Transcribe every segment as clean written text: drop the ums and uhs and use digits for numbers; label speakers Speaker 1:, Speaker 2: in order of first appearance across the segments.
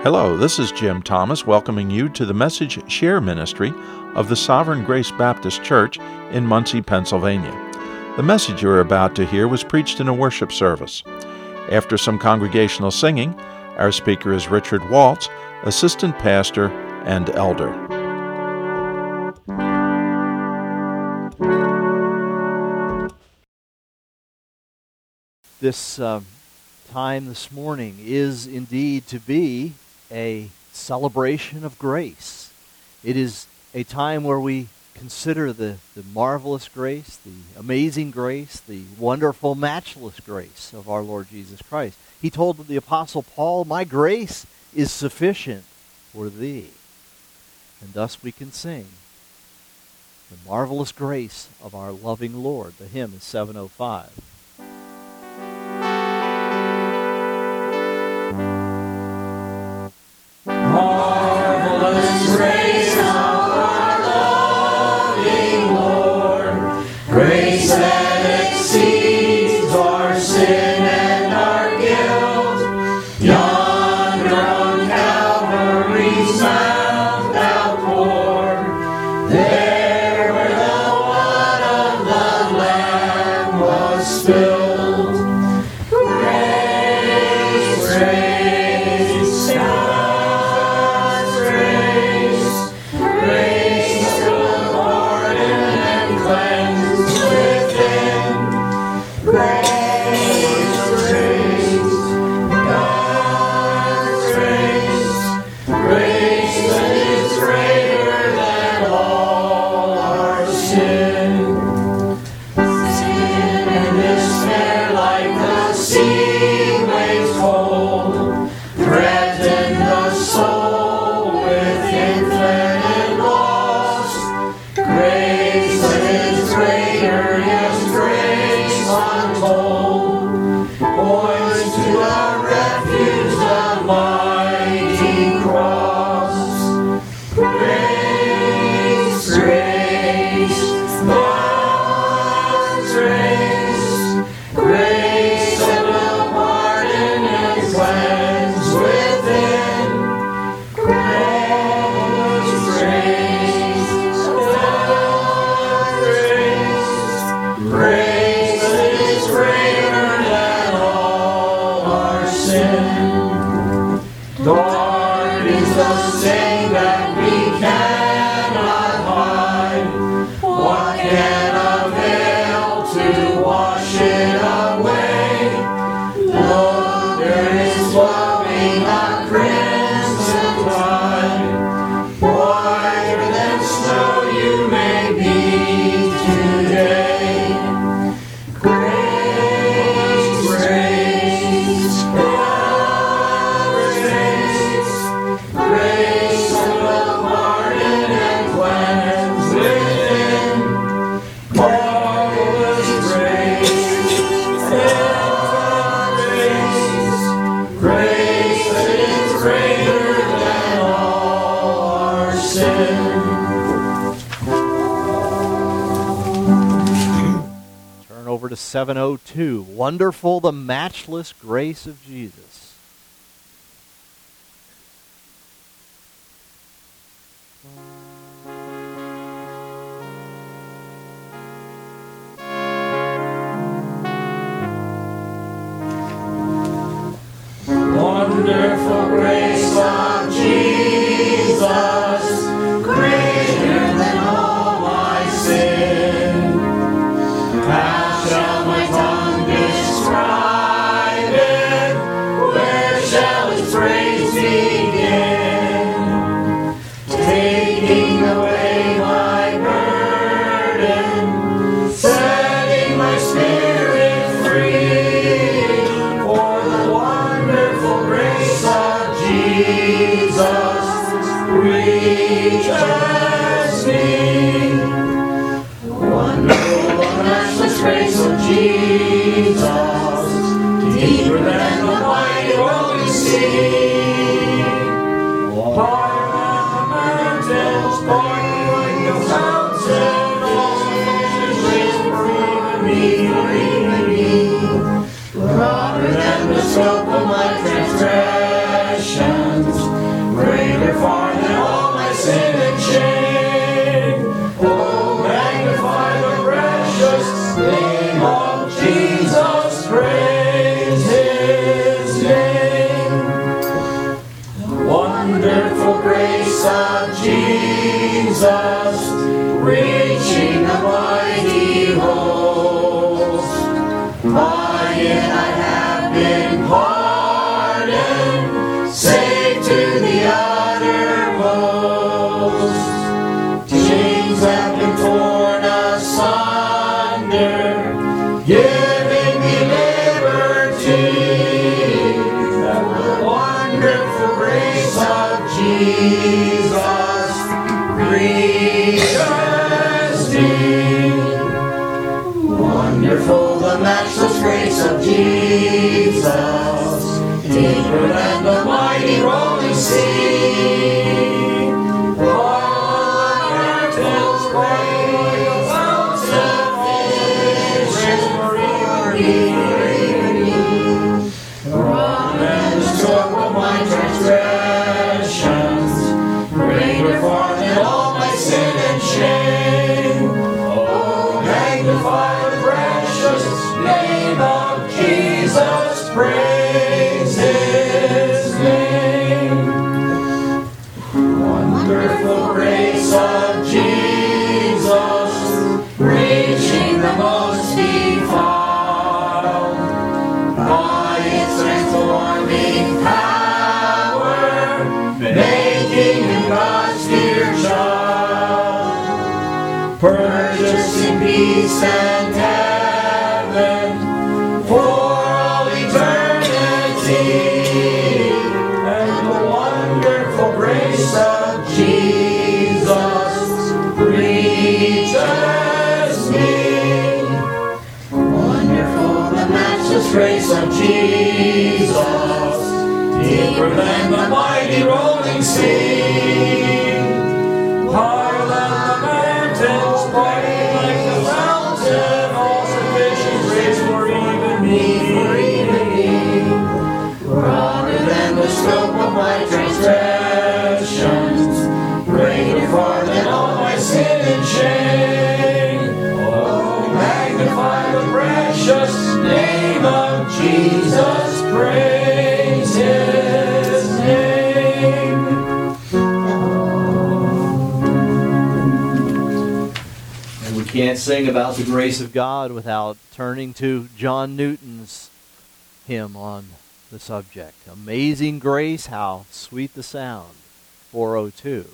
Speaker 1: Hello, this is Jim Thomas welcoming you to the Message Share Ministry of the Sovereign Grace Baptist Church in Muncie, Pennsylvania. The message you're about to hear was preached in a worship service. After some congregational singing, our speaker is Richard Waltz, assistant pastor and elder.
Speaker 2: This time this morning is indeed to be a celebration of grace. It is a time where we consider the marvelous grace, the amazing grace, the wonderful, matchless grace of our Lord Jesus Christ. He told the Apostle Paul, "My grace is sufficient for thee." And thus we can sing the marvelous grace of our loving Lord. The hymn is 705.
Speaker 3: Marvelous grace of our loving Lord, grace that exceeds our sin and our guilt. Yonder on Calvary's mount outpoured, there where the blood of the Lamb was spilled.
Speaker 2: Over to 702, Wonderful the Matchless Grace of Jesus.
Speaker 3: Wonderful grace of Jesus, greater than all my sin. How shall my tongue describe it? Where shall its praise begin? Taking away my burden, setting my spirit free, for the wonderful grace of Jesus reaches me. Wonderful the matchless grace of Jesus, deeper than the mighty rolling sea. Part the mountains, part like the fountain, all the grace for even me. Broader than the scope of my transgressions, been pardoned, saved to the uttermost. Chains have been torn asunder, giving me liberty. The wonderful grace of Jesus reaches me. Wonderful the matchless grace of Jesus, deeper than the mighty rolling sea. All earth is great, the fountain of vision for me. Wrong and the stroke of my transgressions, greater far than all my sin and shame. Oh, magnify the precious name of Jesus, praise His name. Wonderful grace of Jesus, reaching the most defiled, by its transforming power, making him God's dear child, purchasing peace and heaven for all eternity. And the wonderful grace of Jesus reaches me. Wonderful the matchless grace of Jesus, deeper than the mighty rolling sea. Higher than the mountains, bright like the fountain, all sufficient grace for even me. Broader than the scope of my transgressions, greater far than all my sin and shame. Oh, magnify the precious name of Jesus, praise His name.
Speaker 2: And we can't sing about the grace of God without turning to John Newton's hymn on the subject. Amazing grace, how sweet the sound. 402.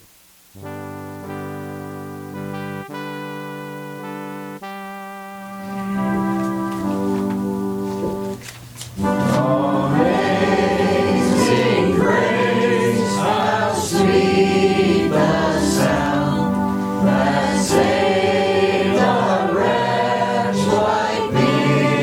Speaker 3: Amazing grace, how sweet the sound that saved a wretch like me.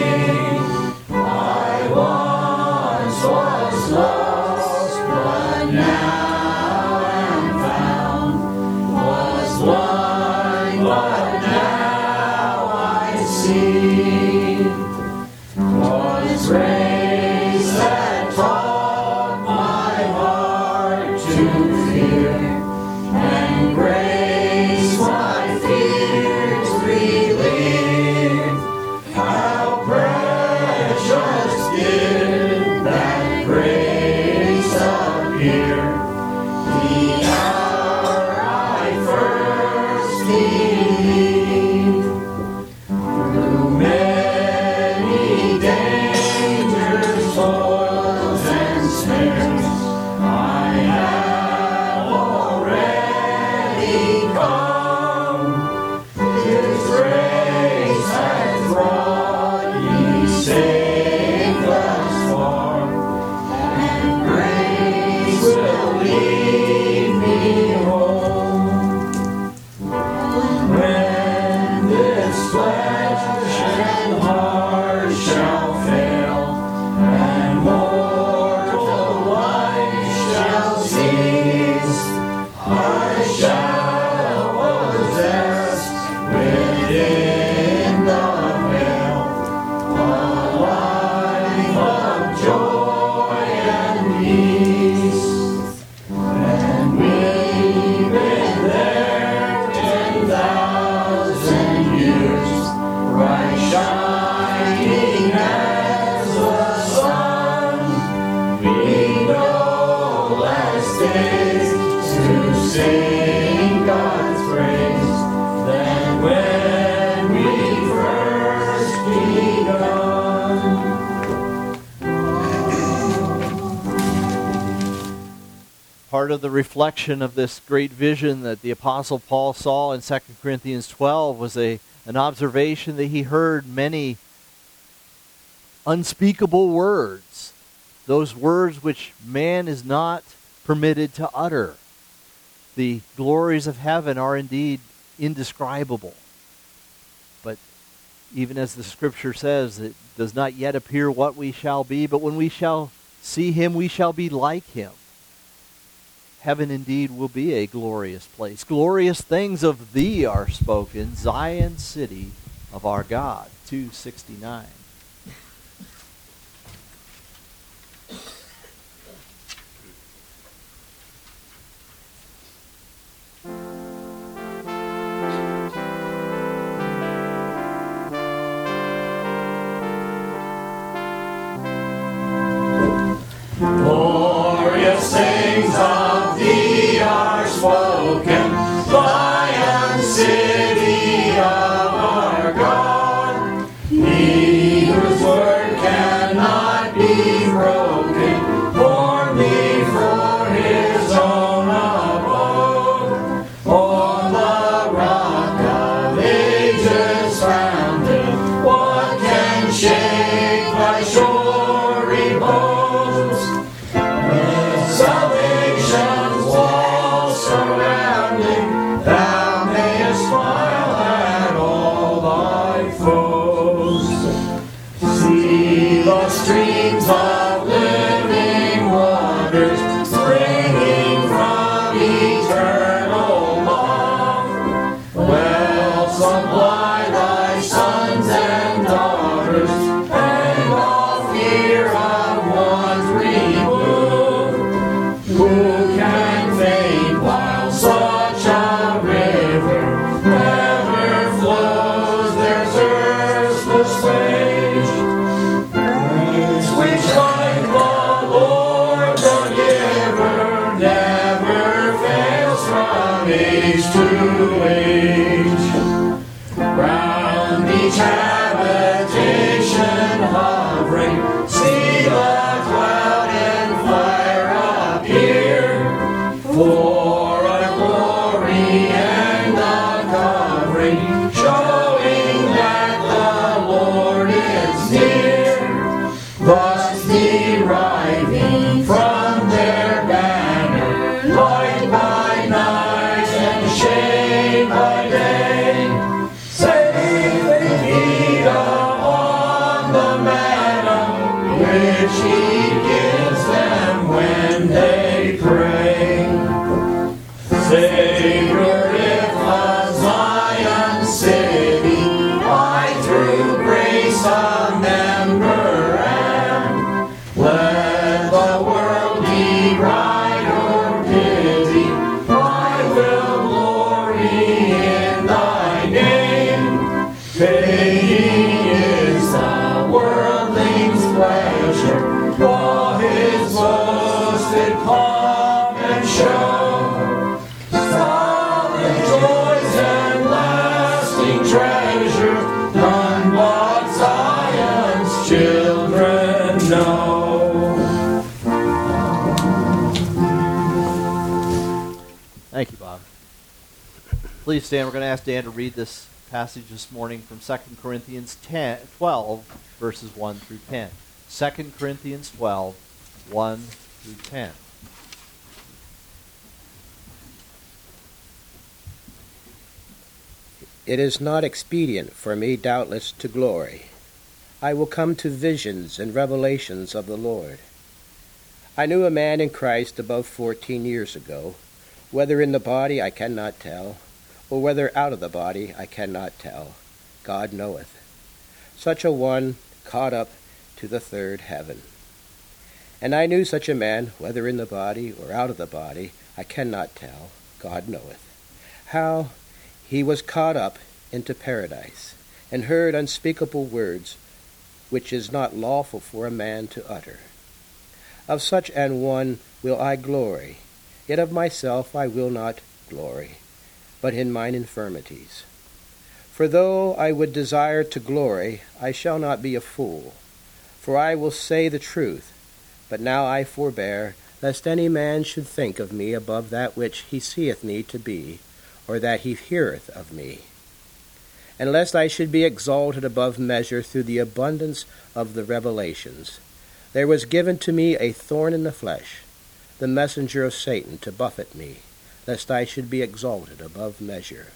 Speaker 3: I once was lost, but now am found. Was blind, but now I see. 'Twas grace that taught my heart to fear, and grace my fears relieved. How precious did that grace appear, the hour I first believed. Through many dangers, toils, and snares, I have already come. His grace has brought me safe thus far, and grace will lead me home. When this flesh and heart shall fail, and mortal life shall cease, I shall possess within the veil a life of joy and peace. And we've been there 10,000 years, bright shining as the sun. We know less days to sing God's praise than when we first begun.
Speaker 2: Part of the reflection of this great vision that the Apostle Paul saw in 2 Corinthians 12 was an observation that he heard many unspeakable words, those words which man is not permitted to utter. The glories of heaven are indeed indescribable. But even as the Scripture says, it does not yet appear what we shall be, but when we shall see him, we shall be like him. Heaven indeed will be a glorious place. Glorious things of thee are spoken, Zion, city of our God. 269.
Speaker 3: Glorious things of thee are spoken, Zion, city of our God. He whose word cannot be broken, formed thee for his own abode. On the rock of ages founded, what can shake thy shory bones? Salvation's walls surrounding, thou mayest smile at all thy foes. See the streams of living waters springing from eternal love. Well supply thy sons and daughters, and all fear of want remove. Who can faint while such a river ever flows their thirstless wage? Which like the Lord the giver never fails from age to age. Round each habitation hovering, see the cloud and fire appear, for a glory and a covering, showing that the Lord is near. Thus deriving from their banner light by night and shade by day, safe they feed upon the manna which he gives them when they pray. Savior, if a Zion city I through grace a member am, let the world deride or pity, I will glory in thy name. Fading is the worldling's pleasure, for his boasted pomp and show. Solid joys and lasting treasure, none but Zion's children know.
Speaker 2: Thank you, Bob. Please stand. We're going to ask Dan to read this passage this morning from 2 Corinthians 12, verses 1 through 10. 2 Corinthians 12, 1 through 10.
Speaker 4: It is not expedient for me, doubtless, to glory. I will come to visions and revelations of the Lord. I knew a man in Christ above 14 years ago, whether in the body I cannot tell, or whether out of the body I cannot tell. God knoweth. Such a one caught up to the third heaven. And I knew such a man, whether in the body or out of the body, I cannot tell. God knoweth. How he was caught up into paradise, and heard unspeakable words, which is not lawful for a man to utter. Of such an one will I glory, yet of myself I will not glory, but in mine infirmities. For though I would desire to glory, I shall not be a fool. For I will say the truth, but now I forbear, lest any man should think of me above that which he seeth me to be, or that he heareth of me. And lest I should be exalted above measure through the abundance of the revelations, there was given to me a thorn in the flesh, the messenger of Satan, to buffet me, lest I should be exalted above measure.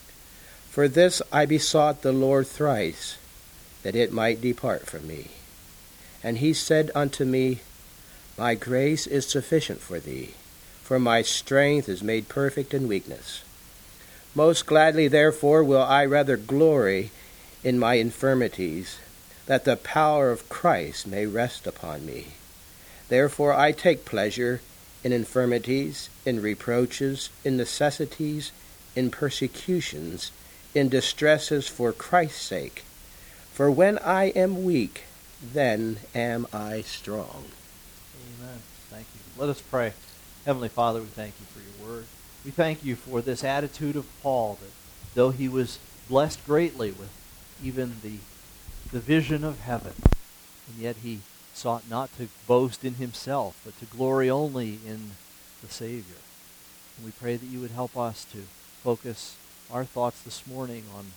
Speaker 4: For this I besought the Lord thrice, that it might depart from me. And he said unto me, My grace is sufficient for thee, for my strength is made perfect in weakness. Most gladly therefore will I rather glory in my infirmities, that the power of Christ may rest upon me. Therefore I take pleasure in infirmities, in reproaches, in necessities, in persecutions, in distresses for Christ's sake. For when I am weak, then am I strong.
Speaker 2: Amen. Thank you. Let us pray. Heavenly Father, we thank you for your word. We thank you for this attitude of Paul, that though he was blessed greatly with even the vision of heaven, and yet he sought not to boast in himself, but to glory only in the Savior. And we pray that you would help us to focus our thoughts this morning on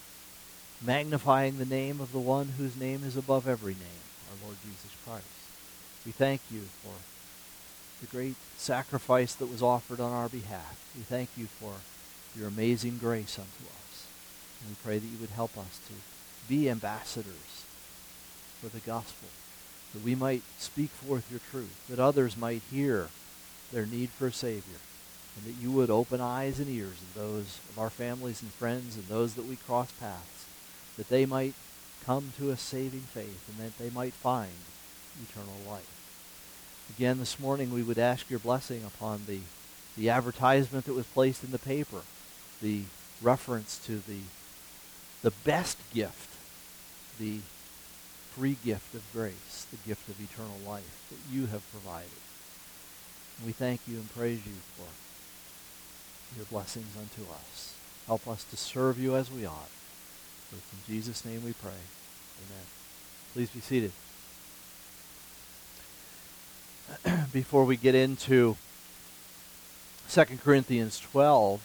Speaker 2: magnifying the name of the one whose name is above every name, our Lord Jesus Christ. We thank you for the great sacrifice that was offered on our behalf. We thank you for your amazing grace unto us. And we pray that you would help us to be ambassadors for the gospel, that we might speak forth your truth, that others might hear their need for a Savior, and that you would open eyes and ears of those of our families and friends and those that we cross paths, that they might come to a saving faith and that they might find eternal life. Again, this morning we would ask your blessing upon the advertisement that was placed in the paper, the reference to the best gift, the free gift of grace, the gift of eternal life that you have provided. And we thank you and praise you for your blessings unto us. Help us to serve you as we ought. For it's in Jesus' name we pray. Amen. Please be seated. Before we get into 2 Corinthians 12,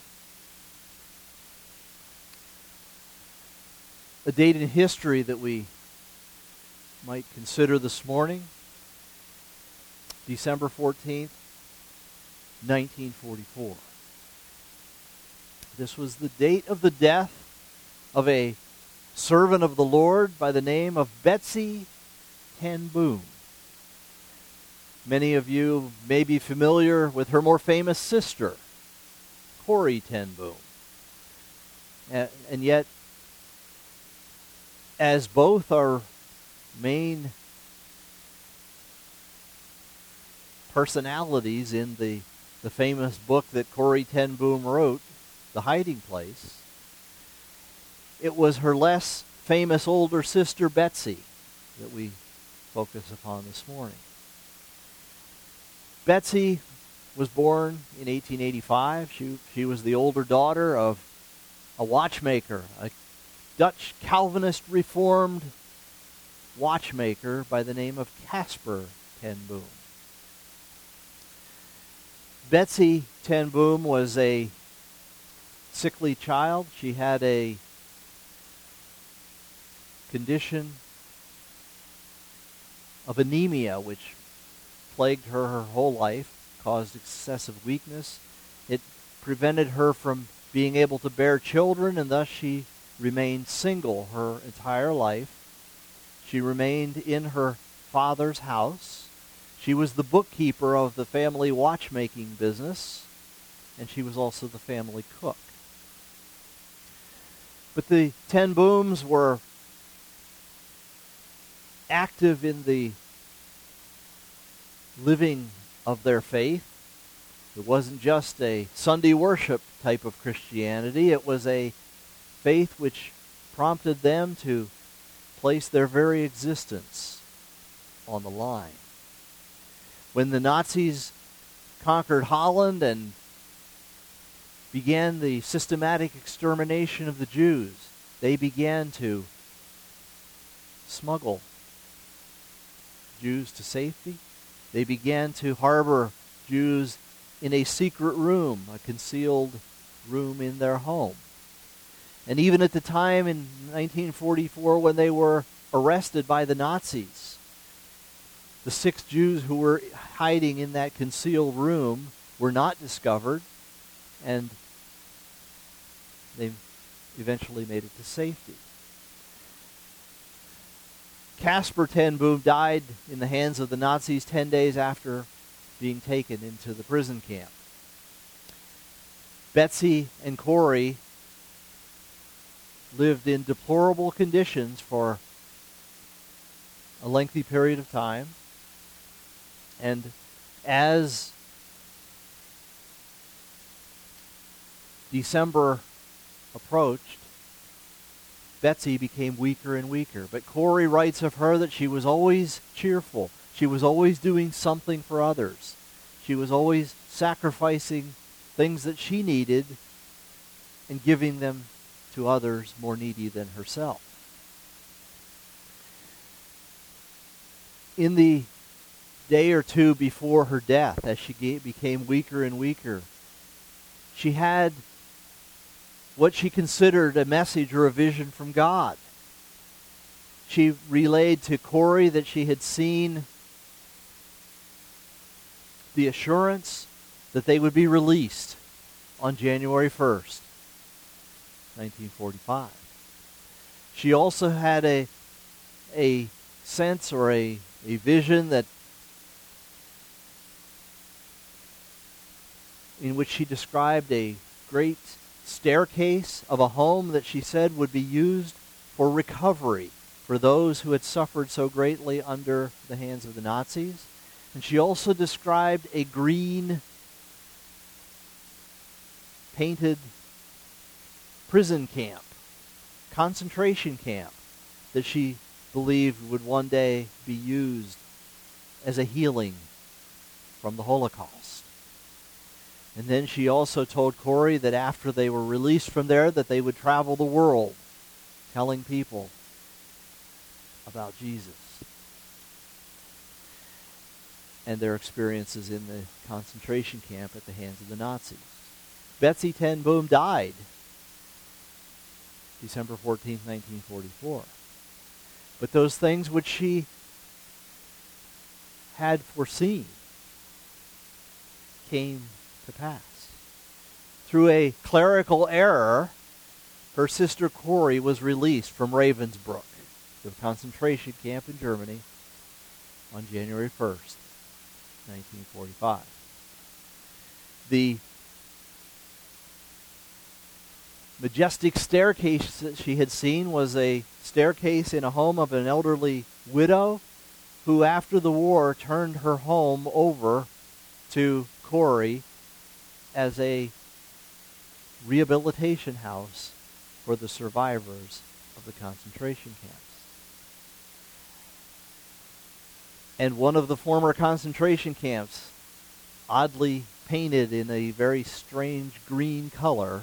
Speaker 2: a date in history that we might consider this morning, December 14th, 1944. This was the date of the death of a servant of the Lord by the name of Betsy ten Boom. Many of you may be familiar with her more famous sister, Corrie ten Boom. And yet, as both are main personalities in the famous book that Corrie ten Boom wrote, The Hiding Place, it was her less famous older sister, Betsy, that we focus upon this morning. Betsy was born in 1885. She was the older daughter of a watchmaker, a Dutch Calvinist Reformed watchmaker by the name of Caspar ten Boom. Betsy ten Boom was a sickly child. She had a condition of anemia, which plagued her whole life, caused excessive weakness. It prevented her from being able to bear children, and thus she remained single her entire life. She remained in her father's house. She was the bookkeeper of the family watchmaking business, and she was also the family cook. But the ten Booms were active in the living of their faith. It wasn't just a Sunday worship type of Christianity. It was a faith which prompted them to place their very existence on the line. When the Nazis conquered Holland and began the systematic extermination of the Jews, they began to smuggle Jews to safety. They began to harbor Jews in a secret room, a concealed room in their home. And even at the time in 1944 when they were arrested by the Nazis, the 6 Jews who were hiding in that concealed room were not discovered, and they eventually made it to safety. Caspar ten Boom died in the hands of the Nazis 10 days after being taken into the prison camp. Betsy and Corey lived in deplorable conditions for a lengthy period of time. And as December approached, Betsy became weaker and weaker. But Corey writes of her that she was always cheerful. She was always doing something for others. She was always sacrificing things that she needed and giving them to others more needy than herself. In the day or two before her death, as she became weaker and weaker, she had what she considered a message or a vision from God. She relayed to Corey that she had seen the assurance that they would be released on January 1st, 1945. She also had a sense or a vision that in which she described a great staircase of a home that she said would be used for recovery for those who had suffered so greatly under the hands of the Nazis. And she also described a green painted prison camp, concentration camp, that she believed would one day be used as a healing from the Holocaust. And then she also told Corey that after they were released from there, that they would travel the world telling people about Jesus and their experiences in the concentration camp at the hands of the Nazis. Betsy ten Boom died December 14, 1944. But those things which she had foreseen came to pass. Through a clerical error, her sister Corey was released from Ravensbrück, the concentration camp in Germany, on January 1st, 1945. The majestic staircase that she had seen was a staircase in a home of an elderly widow who, after the war, turned her home over to Corey as a rehabilitation house for the survivors of the concentration camps. And one of the former concentration camps, oddly painted in a very strange green color,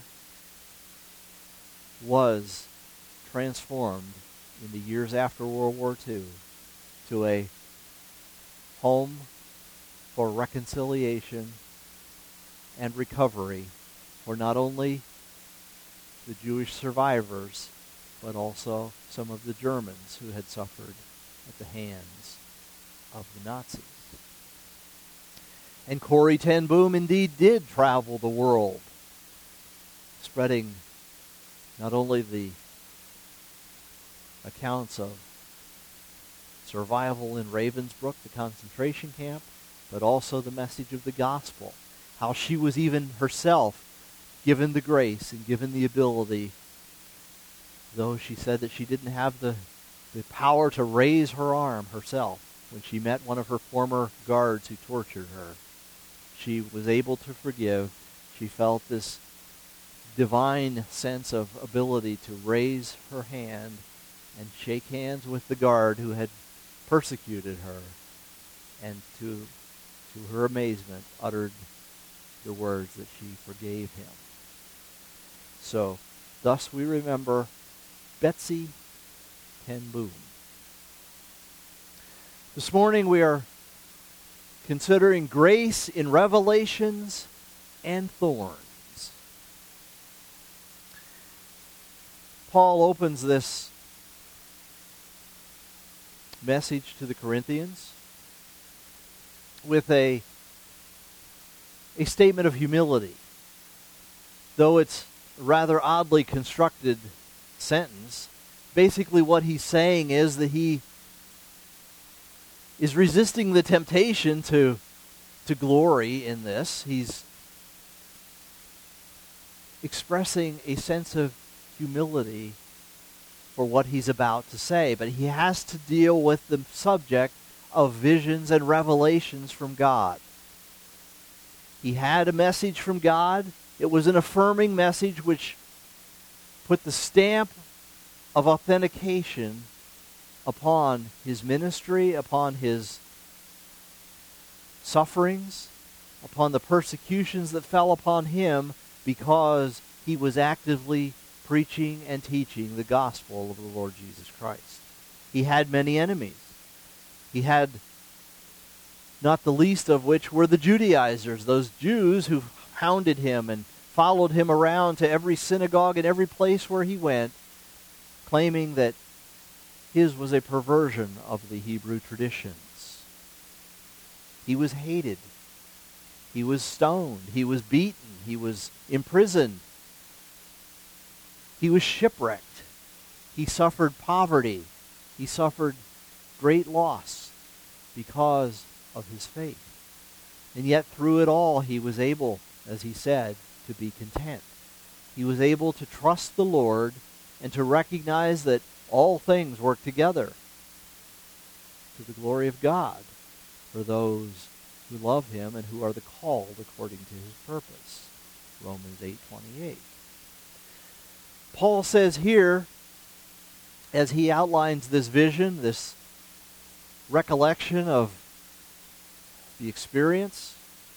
Speaker 2: was transformed in the years after World War II to a home for reconciliation and recovery for not only the Jewish survivors, but also some of the Germans who had suffered at the hands of the Nazis. And Corrie ten Boom indeed did travel the world, spreading not only the accounts of survival in Ravensbrück, the concentration camp, but also the message of the gospel. How she was even herself given the grace and given the ability, though she said that she didn't have the power to raise her arm herself when she met one of her former guards who tortured her. She was able to forgive. She felt this divine sense of ability to raise her hand and shake hands with the guard who had persecuted her, and to her amazement uttered the words that she forgave him. So, thus we remember Betsy ten Boom. This morning we are considering grace in revelations and thorns. Paul opens this message to the Corinthians with a statement of humility. Though it's a rather oddly constructed sentence, basically what he's saying is that he is resisting the temptation to glory in this. He's expressing a sense of humility for what he's about to say, but he has to deal with the subject of visions and revelations from God. He had a message from God. It was an affirming message which put the stamp of authentication upon his ministry, upon his sufferings, upon the persecutions that fell upon him because he was actively preaching and teaching the gospel of the Lord Jesus Christ. He had many enemies. He had not the least of which were the Judaizers, those Jews who hounded him and followed him around to every synagogue and every place where he went, claiming that his was a perversion of the Hebrew traditions. He was hated. He was stoned. He was beaten. He was imprisoned. He was shipwrecked. He suffered poverty. He suffered great loss because of his faith. And yet through it all, he was able, as he said, to be content. He was able to trust the Lord and to recognize that all things work together to the glory of God for those who love him and who are the called according to his purpose. Romans 8:28. Paul says here, as he outlines this vision, this recollection of the experience,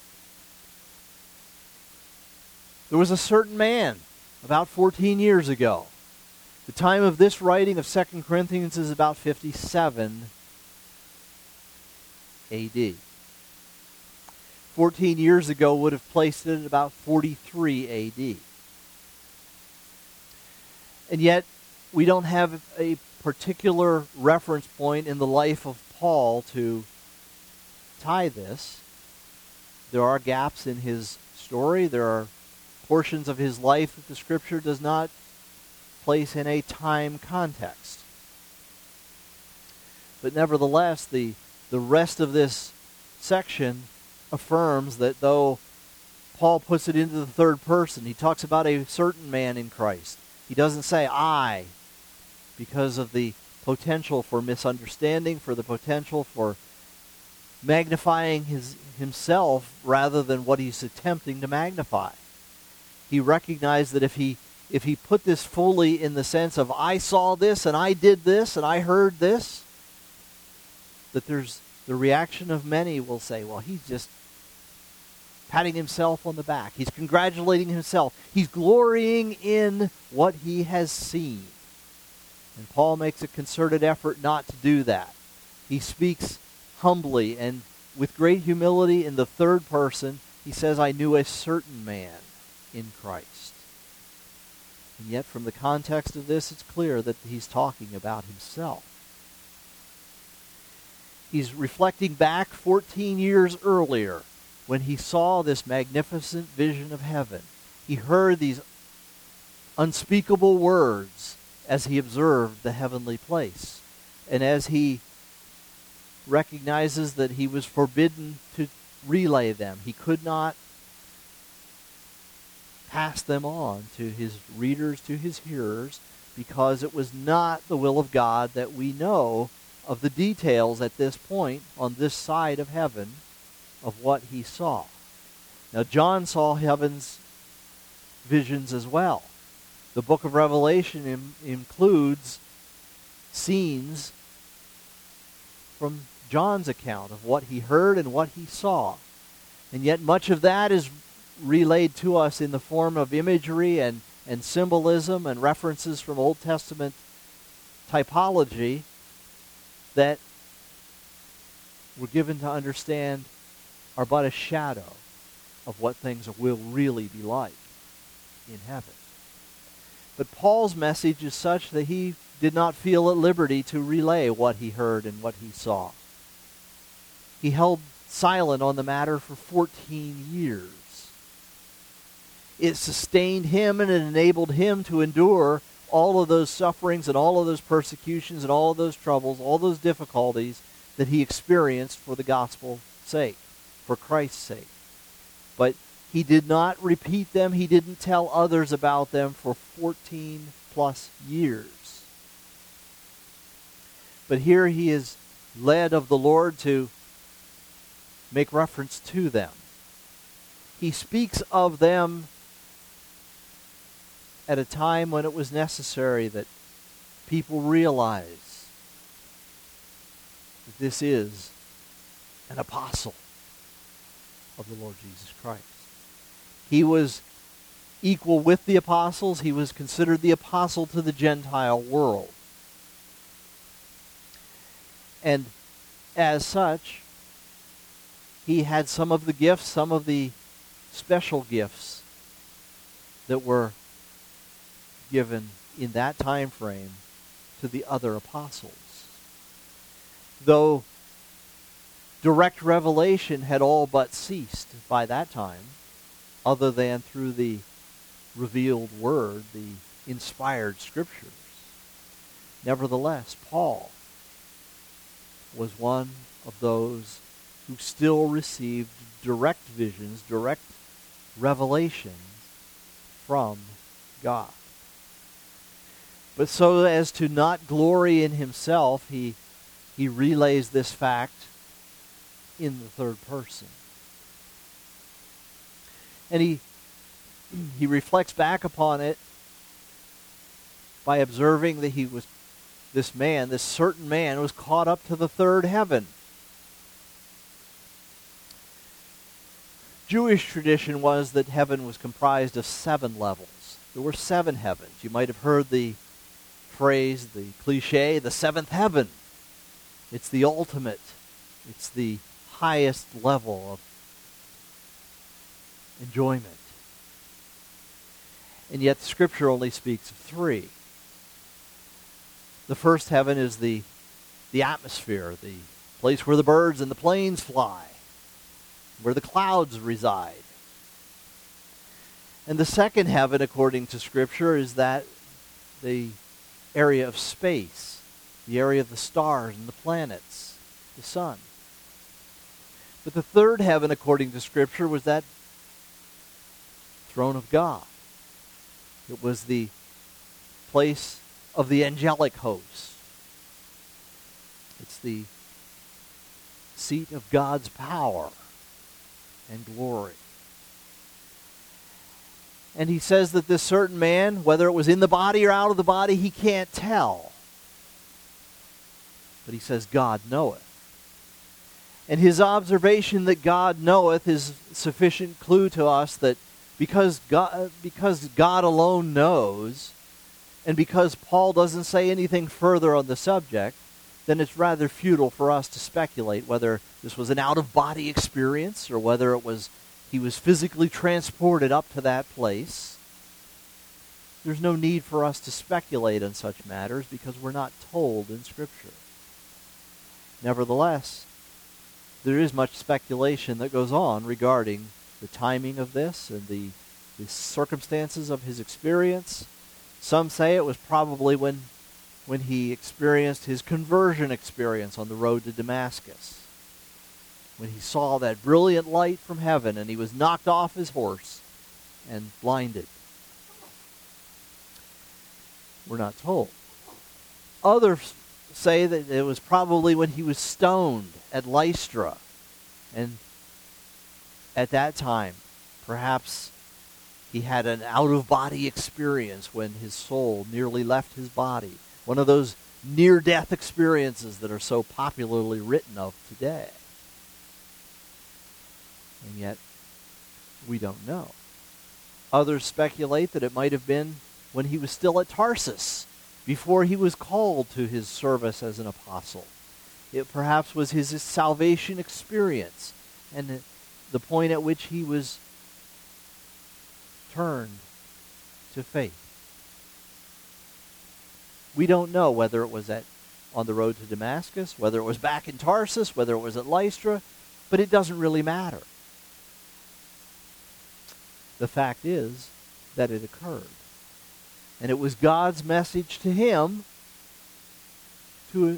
Speaker 2: there was a certain man about 14 years ago. The time of this writing of 2 Corinthians is about 57 A.D. 14 years ago would have placed it at about 43 A.D. And yet, we don't have a particular reference point in the life of Paul to tie this. There are gaps in his story. There are portions of his life that the Scripture does not place in a time context. But nevertheless, the rest of this section affirms that though Paul puts it into the third person, he talks about a certain man in Christ. He doesn't say I, because of the potential for misunderstanding, for the potential for magnifying himself rather than what he's attempting to magnify. He recognized that if he put this fully in the sense of I saw this and I did this and I heard this, that there's the reaction of many will say, well, he's just patting himself on the back. He's congratulating himself. He's glorying in what he has seen. And Paul makes a concerted effort not to do that. He speaks humbly and with great humility in the third person. He says, I knew a certain man in Christ. And yet from the context of this, it's clear that he's talking about himself. He's reflecting back 14 years earlier when he saw this magnificent vision of heaven. He heard these unspeakable words as he observed the heavenly place. And as he recognizes that he was forbidden to relay them, he could not pass them on to his readers, to his hearers, because it was not the will of God that we know of the details at this point on this side of heaven of what he saw. Now, John saw heaven's visions as well. The book of Revelation includes scenes from John's account of what he heard and what he saw. And yet much of that is relayed to us in the form of imagery and symbolism and references from Old Testament typology that were given to understand are but a shadow of what things will really be like in heaven. But Paul's message is such that he did not feel at liberty to relay what he heard and what he saw. He held silent on the matter for 14 years. It sustained him and it enabled him to endure all of those sufferings and all of those persecutions and all of those troubles, all those difficulties that he experienced for the gospel's sake, for Christ's sake. But he did not repeat them. He didn't tell others about them for 14 plus years. But here he is led of the Lord to make reference to them. He speaks of them at a time when it was necessary that people realize that this is an apostle of the Lord Jesus Christ. He was equal with the apostles. He was considered the apostle to the Gentile world. And as such, he had some of the gifts, some of the special gifts that were given in that time frame to the other apostles. Though direct revelation had all but ceased by that time, other than through the revealed word, the inspired scriptures. Nevertheless, Paul was one of those who still received direct visions, direct revelations from God. But so as to not glory in himself, he relays this fact in the third person. And he reflects back upon it by observing that this certain man was caught up to the third heaven. Jewish tradition was that heaven was comprised of 7 levels. There were 7 heavens. You might have heard the phrase, the cliche, the 7th heaven. It's the ultimate. It's the highest level of enjoyment. And yet the Scripture only speaks of 3. The first heaven is the atmosphere, the place where the birds and the planes fly, where the clouds reside. And the second heaven, according to Scripture, is that the area of space, the area of the stars and the planets, the sun. But the third heaven, according to Scripture, was that throne of God. It was the place of the angelic host. It's the seat of God's power and glory. And he says that this certain man, whether it was in the body or out of the body, he can't tell. But he says, God knoweth. And his observation that God knoweth is sufficient clue to us that because God alone knows, and because Paul doesn't say anything further on the subject, then it's rather futile for us to speculate whether this was an out-of-body experience or whether he was physically transported up to that place. There's no need for us to speculate on such matters because we're not told in Scripture. Nevertheless, there is much speculation that goes on regarding the timing of this and the circumstances of his experience. Some say it was probably when he experienced his conversion experience on the road to Damascus, when he saw that brilliant light from heaven and he was knocked off his horse and blinded. We're not told. Others say that it was probably when he was stoned at Lystra, and at that time, perhaps he had an out-of-body experience when his soul nearly left his body. One of those near-death experiences that are so popularly written of today. And yet, we don't know. Others speculate that it might have been when he was still at Tarsus, before he was called to his service as an apostle. It perhaps was his salvation experience. And the point at which he was turned to faith. We don't know whether it was on the road to Damascus, whether it was back in Tarsus, whether it was at Lystra, but it doesn't really matter. The fact is that it occurred. And it was God's message to him to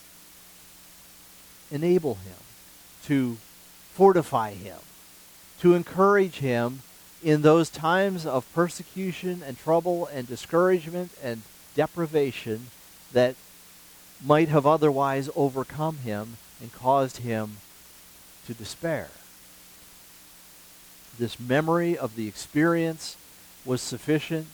Speaker 2: enable him, to fortify him, to encourage him in those times of persecution and trouble and discouragement and deprivation that might have otherwise overcome him and caused him to despair. This memory of the experience was sufficient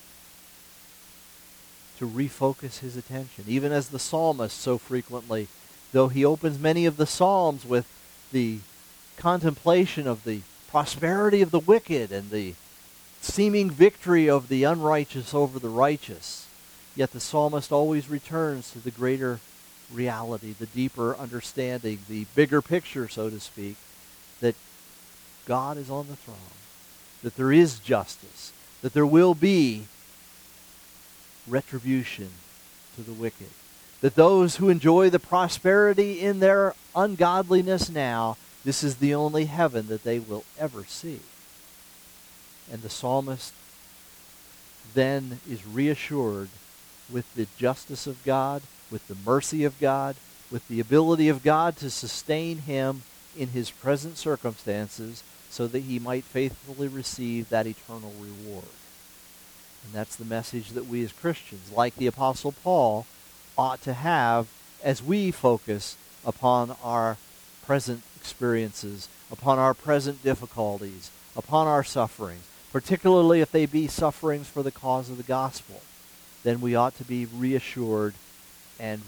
Speaker 2: to refocus his attention. Even as the psalmist so frequently, though he opens many of the psalms with the contemplation of the prosperity of the wicked and the seeming victory of the unrighteous over the righteous, yet the psalmist always returns to the greater reality, the deeper understanding, the bigger picture, so to speak, that God is on the throne, that there is justice, that there will be retribution to the wicked, that those who enjoy the prosperity in their ungodliness now, this is the only heaven that they will ever see. And the psalmist then is reassured with the justice of God, with the mercy of God, with the ability of God to sustain him in his present circumstances so that he might faithfully receive that eternal reward. And that's the message that we as Christians, like the Apostle Paul, ought to have as we focus upon our present experiences, upon our present difficulties, upon our sufferings, particularly if they be sufferings for the cause of the gospel. Then we ought to be reassured and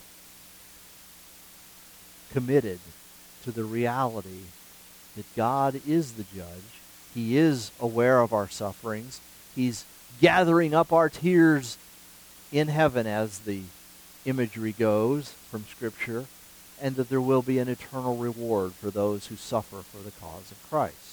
Speaker 2: recommitted to the reality that God is the judge. He is aware of our sufferings. He's gathering up our tears in heaven, as the imagery goes from Scripture, and that there will be an eternal reward for those who suffer for the cause of Christ.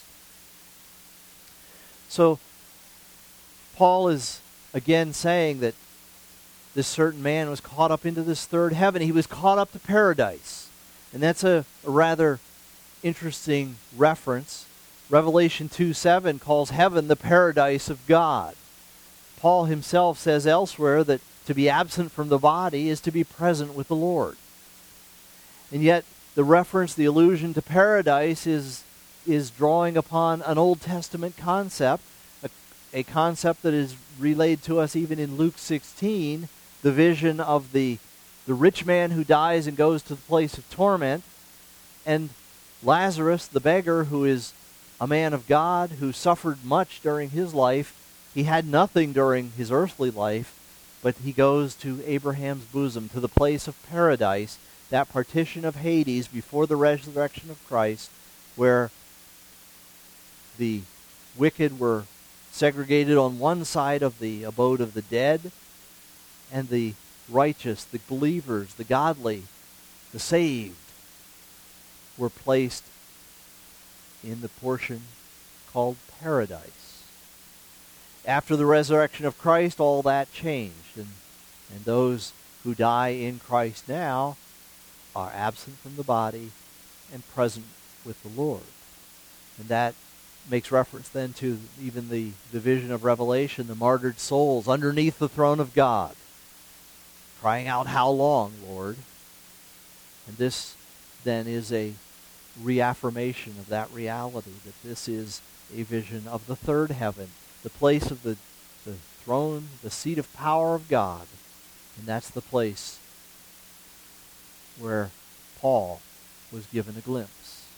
Speaker 2: So, Paul is again saying that this certain man was caught up into this third heaven. He was caught up to paradise. And that's a rather interesting reference. Revelation 2:7 calls heaven the paradise of God. Paul himself says elsewhere that to be absent from the body is to be present with the Lord. And yet the reference, the allusion to paradise is drawing upon an Old Testament concept, a concept that is relayed to us even in Luke 16, the vision of the rich man who dies and goes to the place of torment, and Lazarus, the beggar, who is a man of God, who suffered much during his life. He had nothing during his earthly life, but he goes to Abraham's bosom, to the place of paradise, that partition of Hades before the resurrection of Christ, where the wicked were segregated on one side of the abode of the dead, and the righteous, the believers, the godly, the saved, were placed in the portion called paradise. After the resurrection of Christ, all that changed, and those who die in Christ now are absent from the body and present with the Lord. And that makes reference then to even the vision of Revelation, the martyred souls underneath the throne of God, crying out, "How long, Lord?" And this then is a reaffirmation of that reality, that this is a vision of the third heaven, the place of the throne, the seat of power of God. And that's the place where Paul was given a glimpse.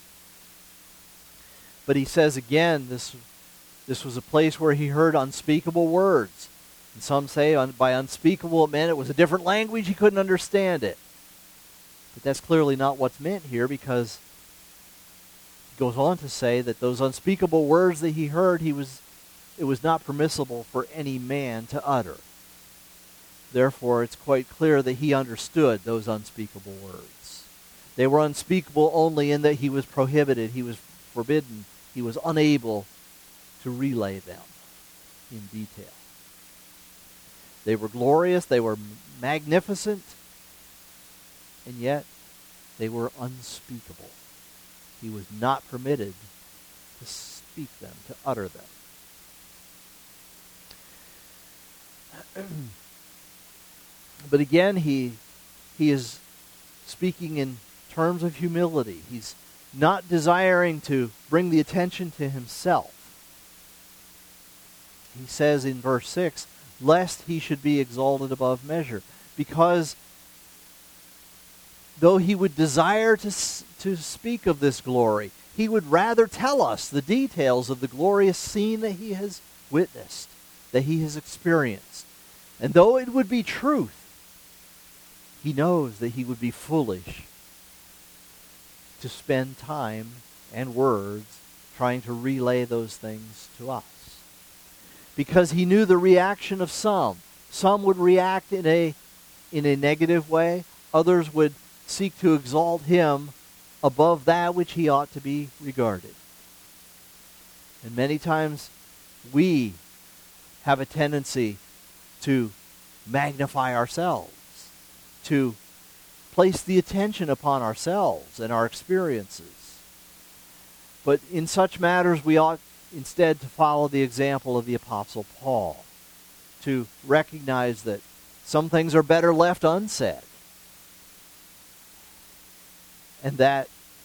Speaker 2: But he says again, this was a place where he heard unspeakable words. And some say by unspeakable it meant it was a different language, he couldn't understand it. But that's clearly not what's meant here, because he goes on to say that those unspeakable words that he heard, it was not permissible for any man to utter. Therefore, it's quite clear that he understood those unspeakable words. They were unspeakable only in that he was prohibited, he was forbidden he was unable to relay them in detail. They were glorious, they were magnificent, and yet they were unspeakable. He was not permitted to speak them, to utter them. But again, he is speaking in terms of humility. He's not desiring to bring the attention to himself. He says in verse 6, lest he should be exalted above measure. Because though he would desire to speak of this glory, he would rather tell us the details of the glorious scene that he has witnessed, that he has experienced. And though it would be truth, he knows that he would be foolish to spend time and words trying to relay those things to us. Because he knew the reaction of some. Some would react in a negative way. Others would seek to exalt him above that which he ought to be regarded. And many times we have a tendency to magnify ourselves, to place the attention upon ourselves and our experiences. But in such matters, we ought instead to follow the example of the Apostle Paul, to recognize that some things are better left unsaid, and that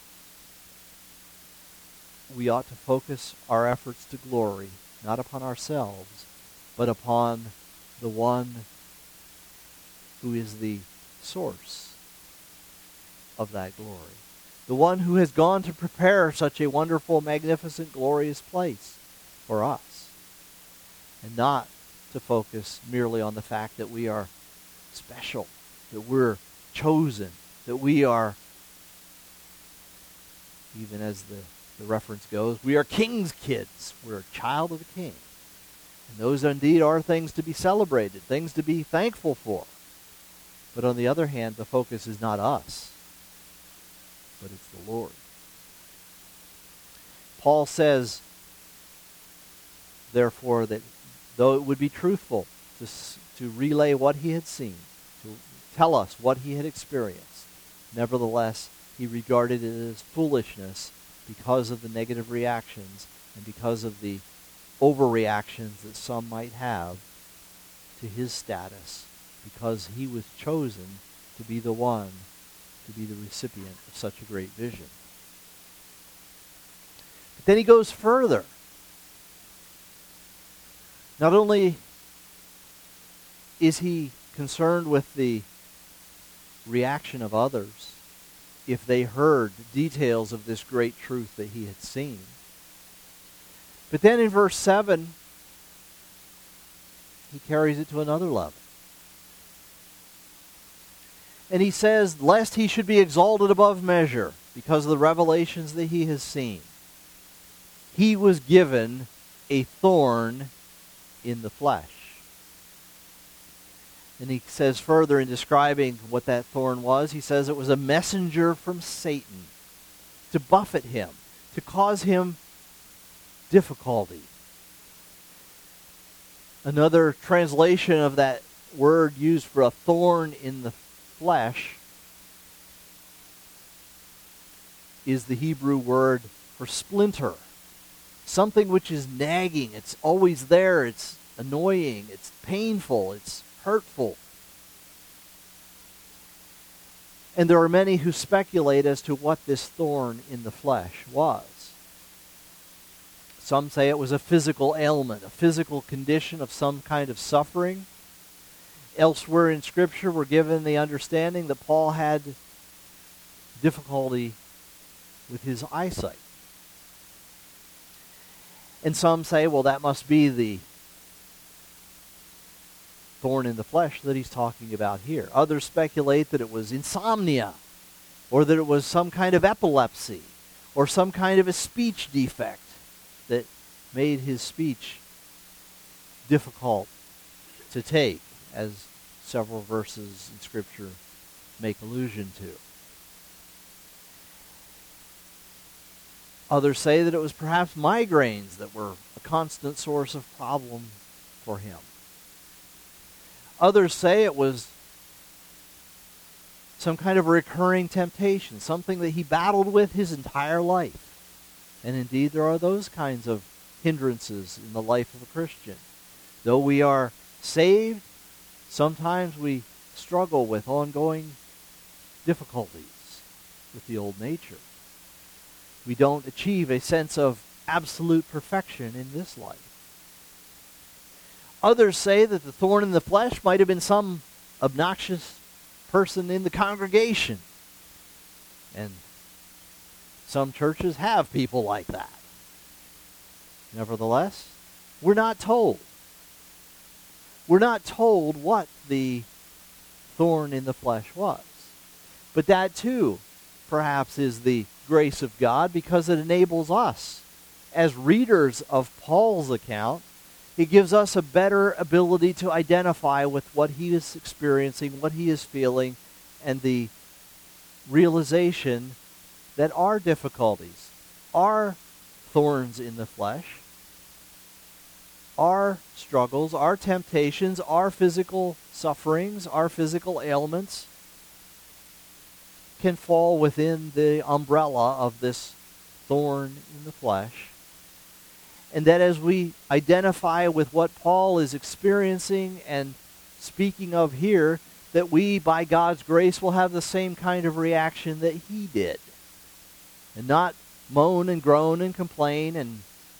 Speaker 2: we ought to focus our efforts to glory, not upon ourselves, but upon the one who is the source of that glory. The one who has gone to prepare such a wonderful, magnificent, glorious place for us. And not to focus merely on the fact that we are special, that we're chosen, that we are, even as the reference goes, we are king's kids. We're a child of the king. And those indeed are things to be celebrated, things to be thankful for. But on the other hand, the focus is not us, but it's the Lord. Paul says, therefore, that though it would be truthful to relay what he had seen, to tell us what he had experienced, nevertheless, he regarded it as foolishness because of the negative reactions and because of the overreactions that some might have to his status, because he was chosen to be the one, to be the recipient of such a great vision. But then he goes further. Not only is he concerned with the reaction of others if they heard details of this great truth that he had seen, but then in verse 7, he carries it to another level. And he says, lest he should be exalted above measure because of the revelations that he has seen. He was given a thorn in the flesh. And he says further in describing what that thorn was, he says it was a messenger from Satan to buffet him, to cause him difficulty. Another translation of that word used for a thorn in the flesh is the Hebrew word for splinter. Something which is nagging. It's always there. It's annoying. It's painful. It's hurtful. And there are many who speculate as to what this thorn in the flesh was. Some say it was a physical ailment, a physical condition of some kind of suffering. Elsewhere in Scripture, we're given the understanding that Paul had difficulty with his eyesight. And some say, well, that must be the thorn in the flesh that he's talking about here. Others speculate that it was insomnia, or that it was some kind of epilepsy, or some kind of a speech defect that made his speech difficult to take, as several verses in Scripture make allusion to. Others say that it was perhaps migraines that were a constant source of problem for him. Others say it was some kind of recurring temptation, something that he battled with his entire life. And indeed, there are those kinds of hindrances in the life of a Christian. Though we are saved, sometimes we struggle with ongoing difficulties with the old nature. We don't achieve a sense of absolute perfection in this life. Others say that the thorn in the flesh might have been some obnoxious person in the congregation. And some churches have people like that. Nevertheless, we're not told. We're not told what the thorn in the flesh was. But that too, perhaps, is the grace of God, because it enables us, as readers of Paul's account, it gives us a better ability to identify with what he is experiencing, what he is feeling, and the realization that our difficulties, our thorns in the flesh, our struggles, our temptations, our physical sufferings, our physical ailments can fall within the umbrella of this thorn in the flesh. And that as we identify with what Paul is experiencing and speaking of here, that we, by God's grace, will have the same kind of reaction that he did. And not moan and groan and complain and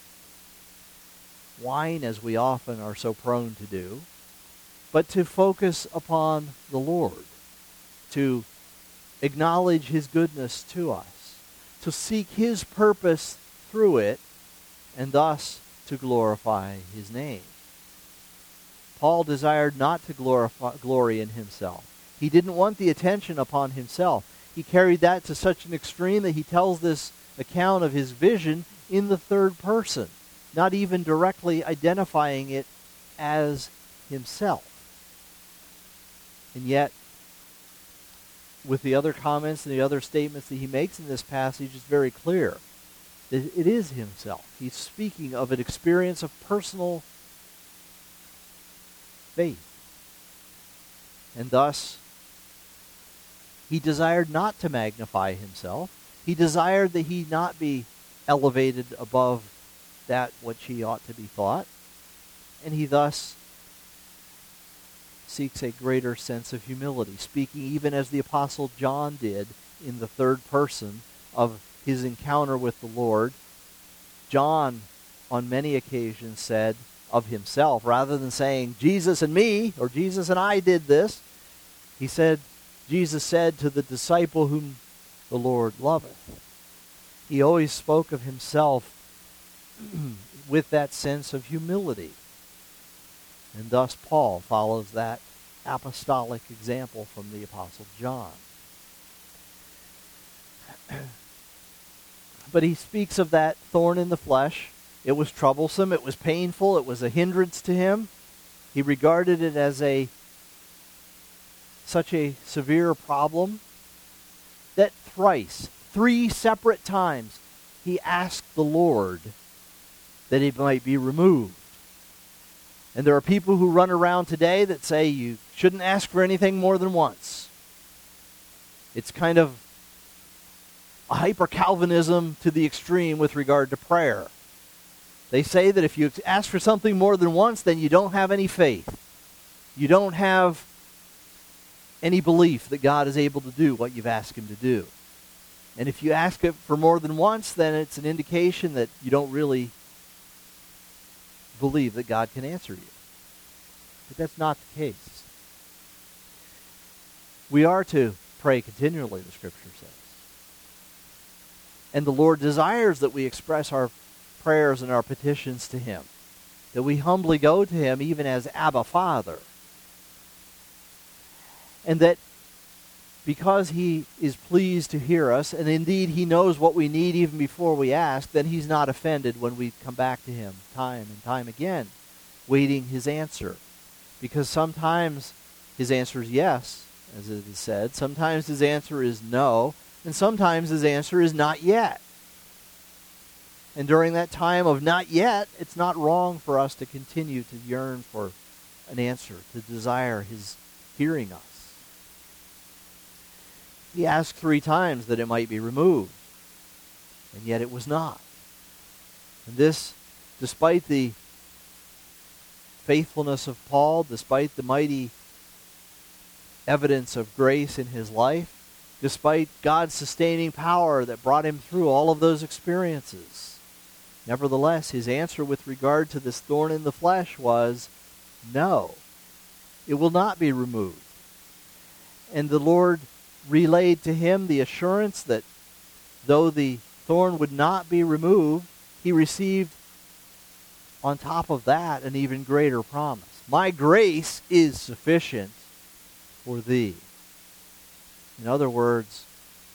Speaker 2: whine as we often are so prone to do, but to focus upon the Lord, to acknowledge his goodness to us, to seek his purpose through it, and thus to glorify his name. Paul desired not to glory in himself. He didn't want the attention upon himself. He carried that to such an extreme that he tells this account of his vision in the third person, not even directly identifying it as himself. And yet, with the other comments and the other statements that he makes in this passage, it's very clear that it is himself. He's speaking of an experience of personal faith. And thus, he desired not to magnify himself. He desired that he not be elevated above that which he ought to be thought. And he thus seeks a greater sense of humility, speaking even as the Apostle John did in the third person of his encounter with the Lord. John, on many occasions, said of himself, rather than saying, Jesus and me, or Jesus and I did this, he said, Jesus said to the disciple whom the Lord loveth. He always spoke of himself with that sense of humility. And thus Paul follows that apostolic example from the Apostle John. But he speaks of that thorn in the flesh. It was troublesome, it was painful, it was a hindrance to him. He regarded it as such a severe problem that thrice, 3 separate times, he asked the Lord that it might be removed. And there are people who run around today that say you shouldn't ask for anything more than once. It's kind of a hyper-Calvinism to the extreme with regard to prayer. They say that if you ask for something more than once, then you don't have any faith. You don't have any belief that God is able to do what you've asked him to do. And if you ask it for more than once, then it's an indication that you don't really believe that God can answer you. But that's not the case. We are to pray continually, the Scripture says. And the Lord desires that we express our prayers and our petitions to him, that we humbly go to him even as Abba, Father. And that because he is pleased to hear us, and indeed he knows what we need even before we ask, then he's not offended when we come back to him time and time again, waiting his answer. Because sometimes his answer is yes, as it is said. Sometimes his answer is no. And sometimes his answer is not yet. And during that time of not yet, it's not wrong for us to continue to yearn for an answer, to desire his hearing us. He asked 3 times that it might be removed, and yet it was not. And this, despite the faithfulness of Paul, despite the mighty evidence of grace in his life, despite God's sustaining power that brought him through all of those experiences. Nevertheless, his answer with regard to this thorn in the flesh was, no, it will not be removed. And the Lord relayed to him the assurance that though the thorn would not be removed, he received on top of that an even greater promise. My grace is sufficient for thee. In other words,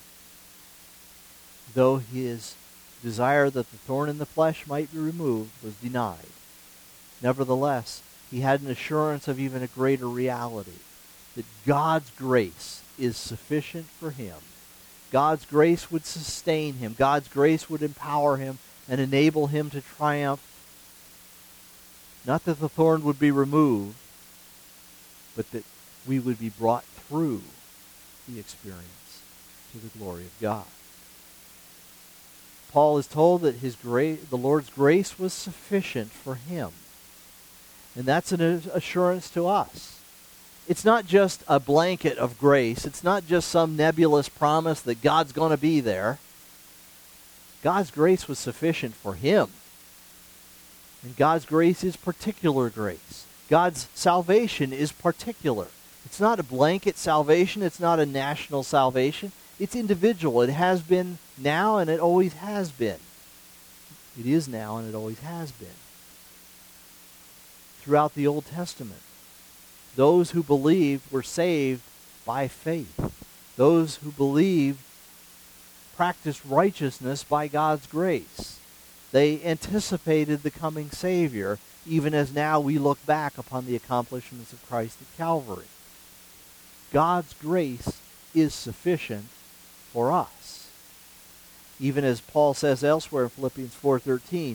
Speaker 2: though his desire that the thorn in the flesh might be removed was denied, nevertheless, he had an assurance of even a greater reality, that God's grace is sufficient for him. God's grace would sustain him. God's grace would empower him and enable him to triumph. Not that the thorn would be removed, but that we would be brought through the experience to the glory of God. Paul is told that the Lord's grace was sufficient for him. And that's an assurance to us. It's not just a blanket of grace. It's not just some nebulous promise that God's going to be there. God's grace was sufficient for him. And God's grace is particular grace. God's salvation is particular. It's not a blanket salvation. It's not a national salvation. It's individual. It has been now and it always has been. It is now and it always has been. Throughout the Old Testament, those who believed were saved by faith. Those who believed practiced righteousness by God's grace. They anticipated the coming Savior, even as now we look back upon the accomplishments of Christ at Calvary. God's grace is sufficient for us. Even as Paul says elsewhere in Philippians 4:13,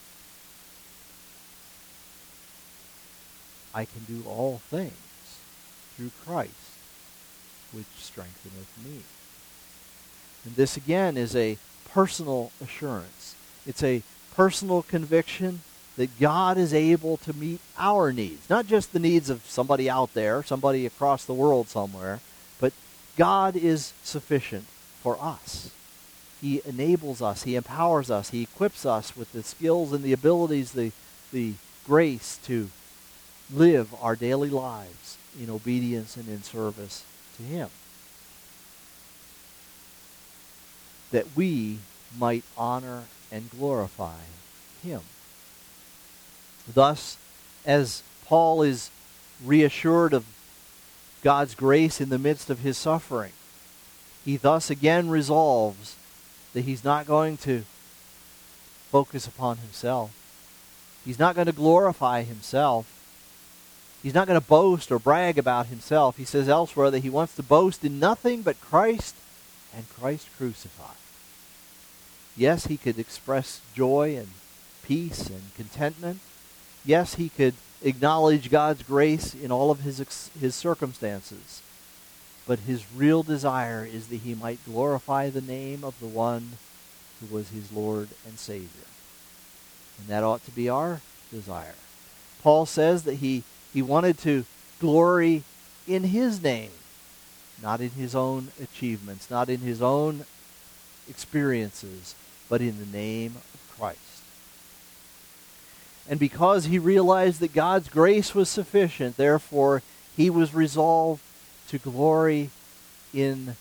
Speaker 2: I can do all things through Christ, which strengtheneth me. And this again is a personal assurance. It's a personal conviction that God is able to meet our needs. Not just the needs of somebody out there, somebody across the world somewhere, but God is sufficient for us. He enables us, He empowers us, He equips us with the skills and the abilities, the grace to live our daily lives in obedience and in service to Him. That we might honor and glorify Him. Thus, as Paul is reassured of God's grace in the midst of his suffering, he thus again resolves that he's not going to focus upon himself. He's not going to glorify himself. He's not going to boast or brag about himself. He says elsewhere that he wants to boast in nothing but Christ and Christ crucified. Yes, he could express joy and peace and contentment. Yes, he could acknowledge God's grace in all of his circumstances. But his real desire is that he might glorify the name of the one who was his Lord and Savior. And that ought to be our desire. Paul says that he wanted to glory in his name, not in his own achievements, not in his own experiences, but in the name of Christ. And because he realized that God's grace was sufficient, therefore he was resolved to glory in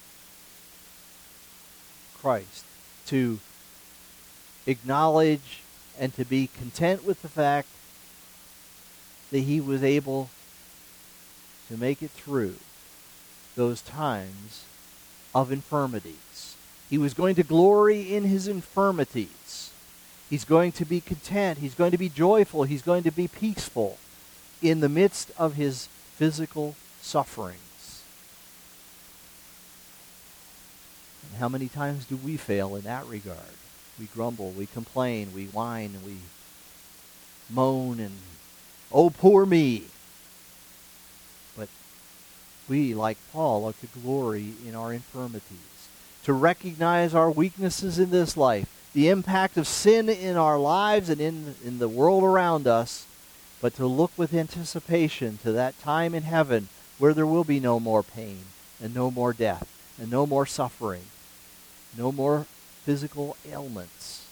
Speaker 2: Christ, to acknowledge and to be content with the fact that he was able to make it through those times of infirmities. He was going to glory in his infirmities. He's going to be content. He's going to be joyful. He's going to be peaceful in the midst of his physical sufferings. And how many times do we fail in that regard? We grumble, we complain, we whine, we moan, and, oh, poor me. But we, like Paul, are to glory in our infirmities, to recognize our weaknesses in this life, the impact of sin in our lives and in the world around us, but to look with anticipation to that time in heaven where there will be no more pain and no more death and no more suffering, no more physical ailments.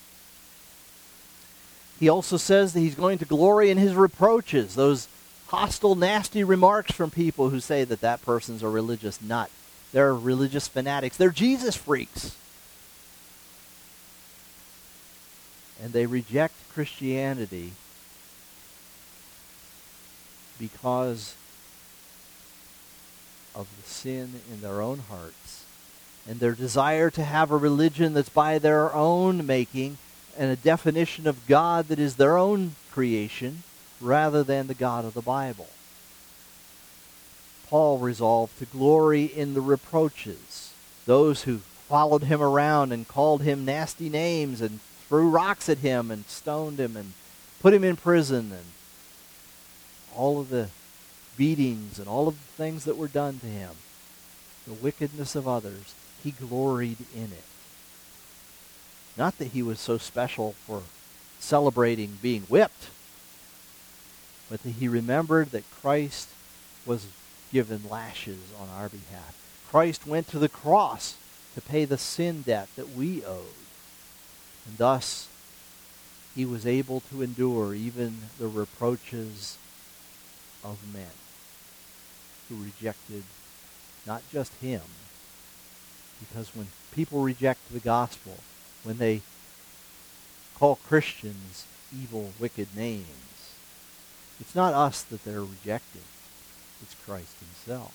Speaker 2: He also says that he's going to glory in his reproaches, those hostile, nasty remarks from people who say that that person's a religious nut. They're religious fanatics. They're Jesus freaks. And they reject Christianity because of the sin in their own hearts and their desire to have a religion that's by their own making and a definition of God that is their own creation rather than the God of the Bible. Paul resolved to glory in the reproaches, those who followed him around and called him nasty names and threw rocks at him and stoned him and put him in prison, and all of the beatings and all of the things that were done to him, the wickedness of others, he gloried in it. Not that he was so special for celebrating being whipped, but that he remembered that Christ was given lashes on our behalf. Christ went to the cross to pay the sin debt that we owed. And thus, he was able to endure even the reproaches of men who rejected not just him, because when people reject the gospel, when they call Christians evil, wicked names, it's not us that they're rejecting, it's Christ himself.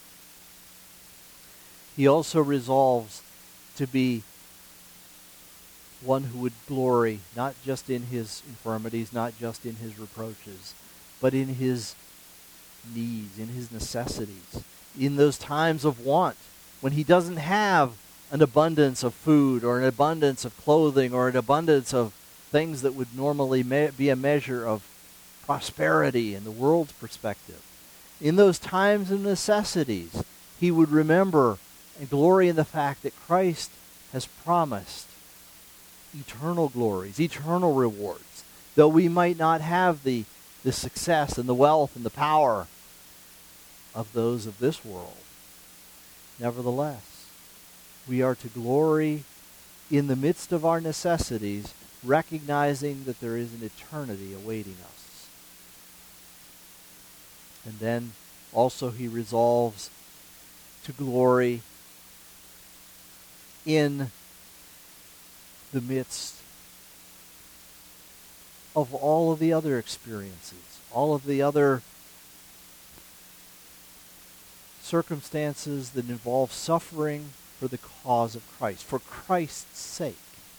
Speaker 2: He also resolves to be one who would glory not just in his infirmities, not just in his reproaches, but in his needs, in his necessities, in those times of want, when he doesn't have an abundance of food or an abundance of clothing or an abundance of things that would normally be a measure of prosperity in the world's perspective. In those times of necessities, he would remember and glory in the fact that Christ has promised eternal glories, eternal rewards. Though we might not have the success and the wealth and the power of those of this world, nevertheless, we are to glory in the midst of our necessities, recognizing that there is an eternity awaiting us. And then also he resolves to glory in the midst of all of the other experiences, all of the other circumstances that involve suffering for the cause of Christ, for Christ's sake.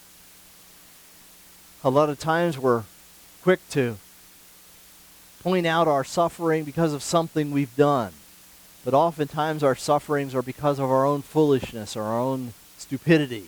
Speaker 2: A lot of times we're quick to point out our suffering because of something we've done, but oftentimes our sufferings are because of our own foolishness or our own stupidity.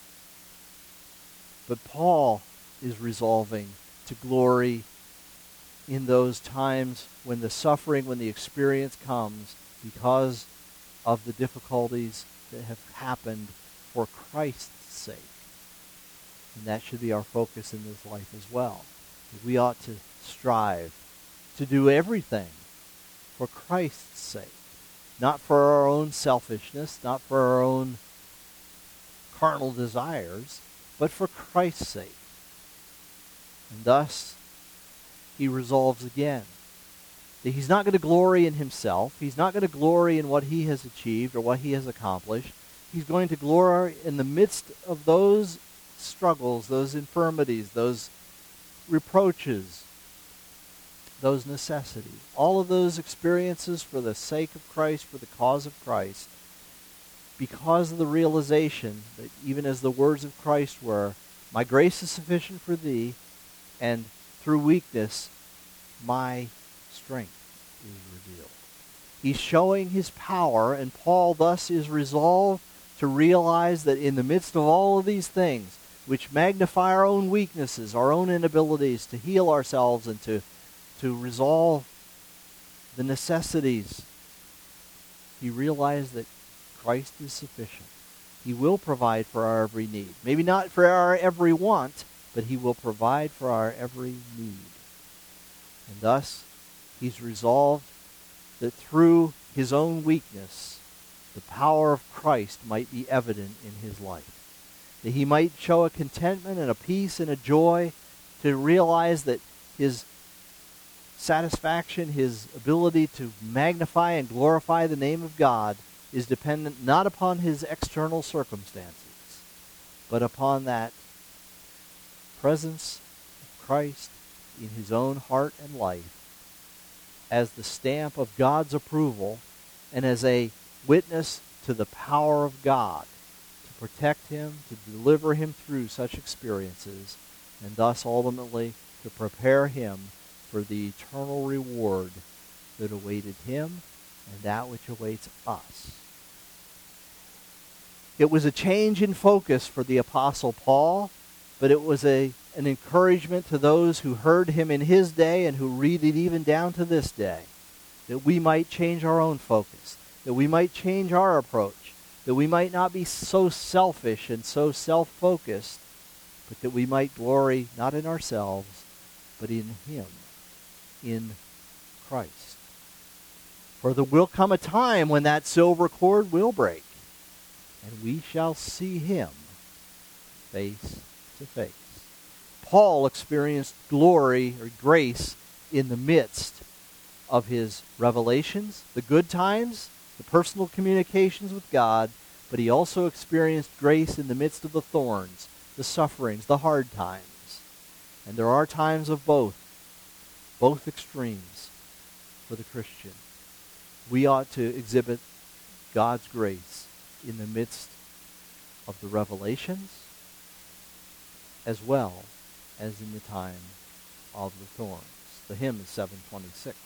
Speaker 2: But Paul is resolving to glory in those times when the suffering, when the experience comes because of the difficulties that have happened for Christ's sake. And that should be our focus in this life as well. We ought to strive to do everything for Christ's sake. Not for our own selfishness, not for our own carnal desires, but for Christ's sake. And thus, he resolves again that he's not going to glory in himself. He's not going to glory in what he has achieved or what he has accomplished. He's going to glory in the midst of those struggles, those infirmities, those reproaches, those necessities. All of those experiences for the sake of Christ, for the cause of Christ, because of the realization that even as the words of Christ were, my grace is sufficient for thee, and through weakness, my strength is revealed. He's showing his power, and Paul thus is resolved to realize that in the midst of all of these things, which magnify our own weaknesses, our own inabilities to heal ourselves and to resolve the necessities, he realized that Christ is sufficient. He will provide for our every need. Maybe not for our every want, but he will provide for our every need. And thus, he's resolved that through his own weakness, the power of Christ might be evident in his life. That he might show a contentment and a peace and a joy to realize that his satisfaction, his ability to magnify and glorify the name of God is dependent not upon his external circumstances, but upon that presence of Christ in his own heart and life as the stamp of God's approval and as a witness to the power of God to protect him, to deliver him through such experiences, and thus ultimately to prepare him for the eternal reward that awaited him and that which awaits us. It was a change in focus for the Apostle Paul, but it was an encouragement to those who heard him in his day and who read it even down to this day, that we might change our own focus, that we might change our approach, that we might not be so selfish and so self-focused, but that we might glory not in ourselves, but in him, in Christ. For there will come a time when that silver cord will break, and we shall see him face to face. Paul experienced glory or grace in the midst of his revelations, the good times, the personal communications with God, but he also experienced grace in the midst of the thorns, the sufferings, the hard times. And there are times of both extremes for the Christian. We ought to exhibit God's grace in the midst of the revelations as well as in the time of the thorns. The hymn is 726.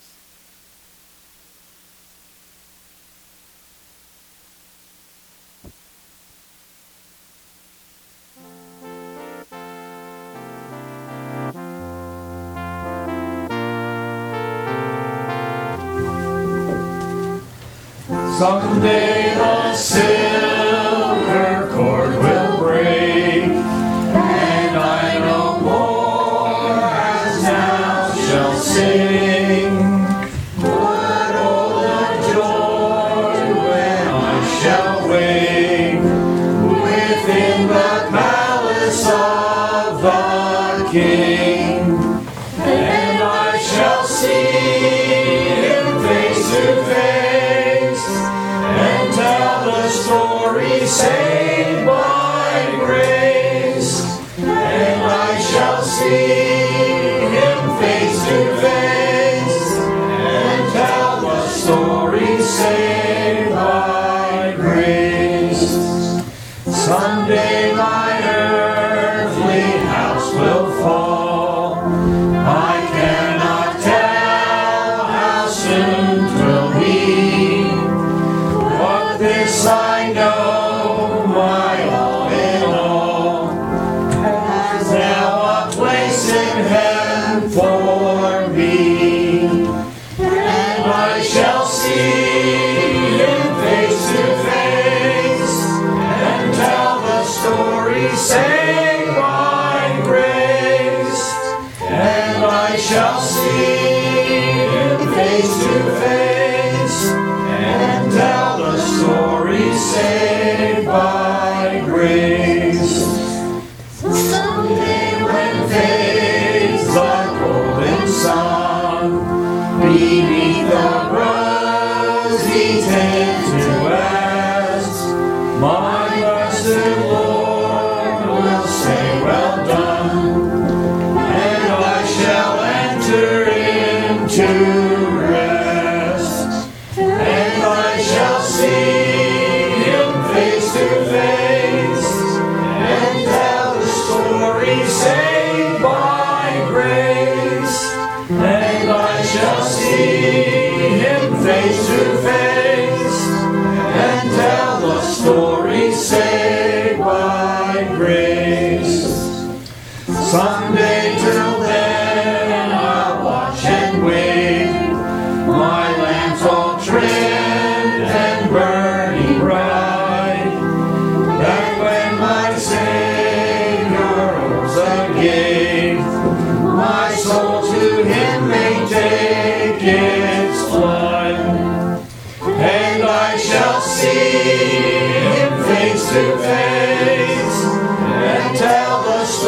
Speaker 3: Someday the silver cord will break, and I no more as now shall sing. But oh, the joy when I shall wake within the palace of the King, and I shall see him face to face. Story saved by grace, and I shall see him face to face, and tell the story saved by grace. Someday my earthly house will fall. I cannot tell how soon 'twill be, but this I know, my all in all,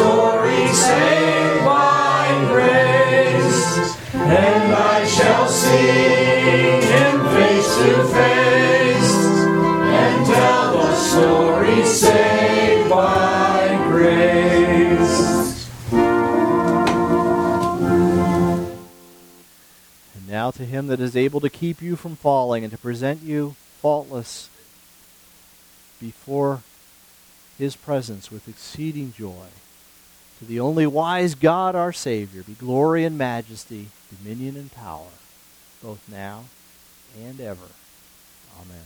Speaker 3: story saved by grace, and I shall see him face to face, and tell the story saved by grace.
Speaker 2: And now to him that is able to keep you from falling and to present you faultless before his presence with exceeding joy. To the only wise God, our Savior, be glory and majesty, dominion and power, both now and ever. Amen.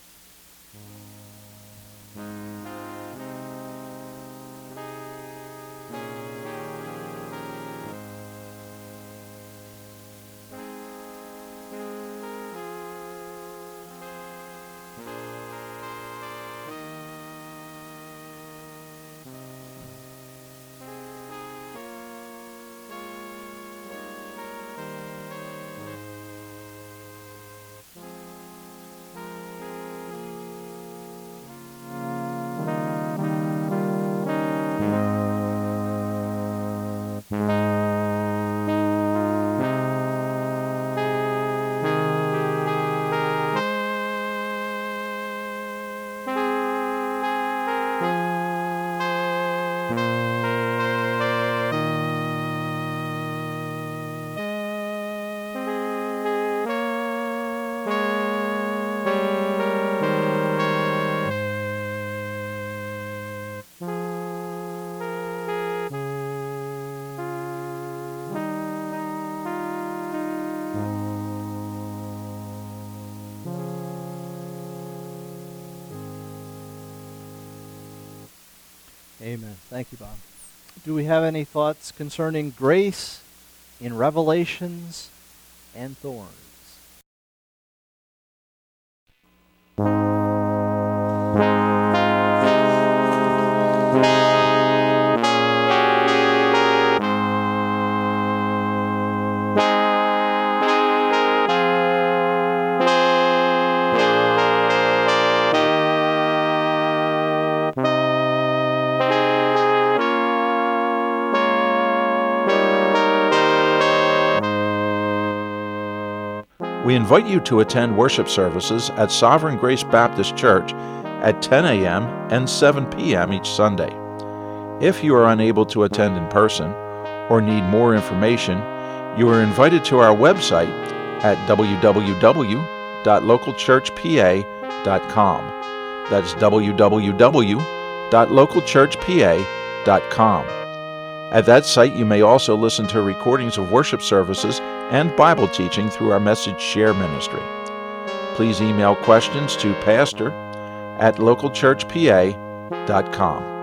Speaker 2: Amen. Thank you, Bob. Do we have any thoughts concerning grace in Revelations and thorns?
Speaker 1: We invite you to attend worship services at Sovereign Grace Baptist Church at 10 a.m. and 7 p.m. each Sunday. If you are unable to attend in person or need more information, you are invited to our website at www.localchurchpa.com. That's www.localchurchpa.com. At that site, you may also listen to recordings of worship services and Bible teaching through our Message Share ministry. Please email questions to pastor@localchurchpa.com.